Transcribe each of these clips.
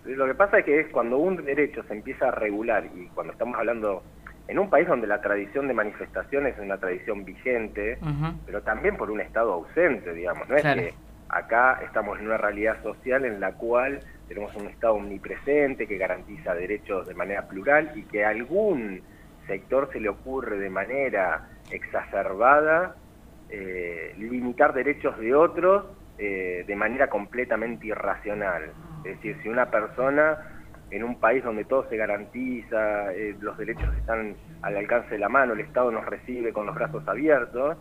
Lo que pasa es que es cuando un derecho se empieza a regular, y cuando estamos hablando en un país donde la tradición de manifestaciones es una tradición vigente, pero también por un Estado ausente, digamos, no es Claro. que acá estamos en una realidad social en la cual tenemos un Estado omnipresente que garantiza derechos de manera plural y que a algún sector se le ocurre de manera exacerbada limitar derechos de otros de manera completamente irracional. Es decir, si una persona en un país donde todo se garantiza, los derechos están al alcance de la mano, el Estado nos recibe con los brazos abiertos,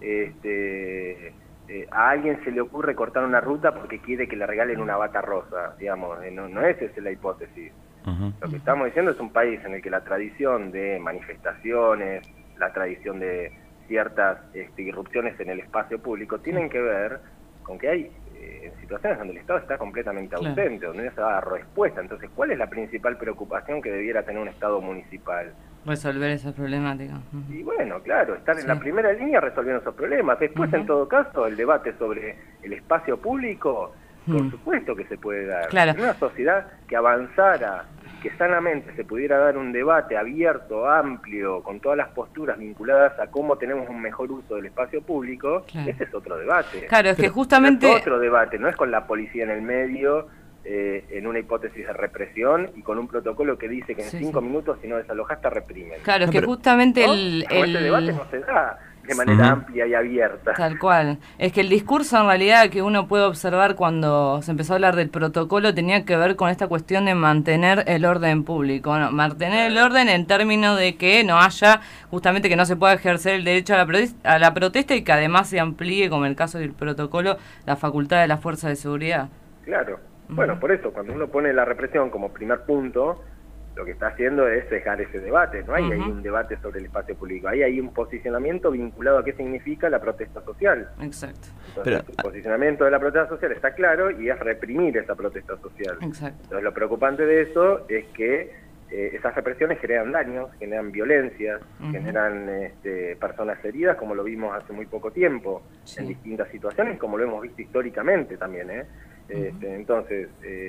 a alguien se le ocurre cortar una ruta porque quiere que le regalen una bata rosa, digamos, no es esa la hipótesis. Lo que estamos diciendo es un país en el que la tradición de manifestaciones, la tradición de ciertas irrupciones en el espacio público tienen que ver con que hay situaciones donde el Estado está completamente Claro. ausente, donde no se da respuesta. Entonces, ¿cuál es la principal preocupación que debiera tener un Estado municipal? Resolver esa problemática. Y bueno, claro, estar en la Sí. primera línea resolviendo esos problemas. Después, en todo caso, el debate sobre el espacio público, por supuesto que se puede dar. Claro. En una sociedad que avanzara, que sanamente se pudiera dar un debate abierto, amplio, con todas las posturas vinculadas a cómo tenemos un mejor uso del espacio público, Claro. ese es otro debate. Claro, es que Pero justamente... es otro debate, no es con la policía en el medio, en una hipótesis de represión y con un protocolo que dice que en 5 minutos si no desalojas te reprimen. Claro, es que justamente ¿no? Ese debate no se da de manera amplia y abierta. Tal cual. Es que el discurso en realidad que uno puede observar cuando se empezó a hablar del protocolo tenía que ver con esta cuestión de mantener el orden público, ¿no? Mantener el orden en términos de que no haya, justamente que no se pueda ejercer el derecho a la protesta y que además se amplíe, como en el caso del protocolo, la facultad de las fuerzas de seguridad. Claro. Bueno, por eso, cuando uno pone la represión como primer punto, lo que está haciendo es cejar ese debate. No hay ahí un debate sobre el espacio público. Ahí hay un posicionamiento vinculado a qué significa la protesta social. Exacto. Entonces, el posicionamiento de la protesta social está claro y es reprimir esa protesta social. Exacto. Entonces, lo preocupante de eso es que esas represiones generan daños, generan violencias, generan personas heridas, como lo vimos hace muy poco tiempo, en distintas situaciones, como lo hemos visto históricamente también, entonces,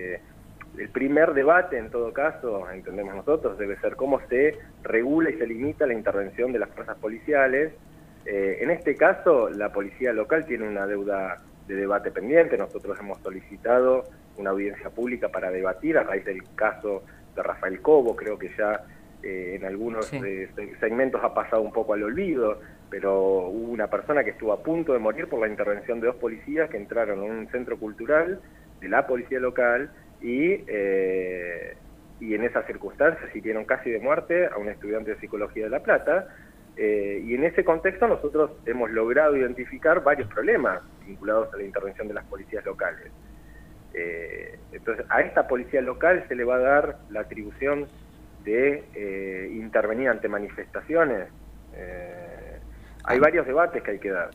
el primer debate, en todo caso, entendemos nosotros, debe ser cómo se regula y se limita la intervención de las fuerzas policiales. En este caso, la policía local tiene una deuda de debate pendiente. Nosotros hemos solicitado una audiencia pública para debatir a raíz del caso de Rafael Cobo. Creo que ya en algunos segmentos ha pasado un poco al olvido, pero hubo una persona que estuvo a punto de morir por la intervención de 2 policías que entraron en un centro cultural de la policía local y en esas circunstancias hirieron casi de muerte a un estudiante de Psicología de La Plata, y en ese contexto nosotros hemos logrado identificar varios problemas vinculados a la intervención de las policías locales. Entonces, a esta policía local se le va a dar la atribución de intervenir ante manifestaciones. Hay varios debates que hay que dar.